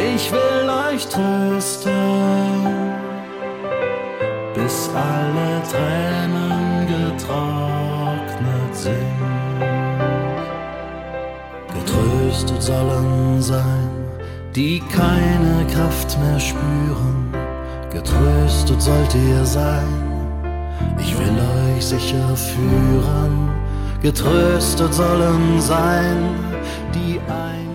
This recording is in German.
Ich will euch trösten, bis alle Tränen getrocknet sind. Getröstet sollen sein, die keine Kraft mehr spüren. Getröstet sollt ihr sein, ich will euch sicher führen. Getröstet sollen sein, die ein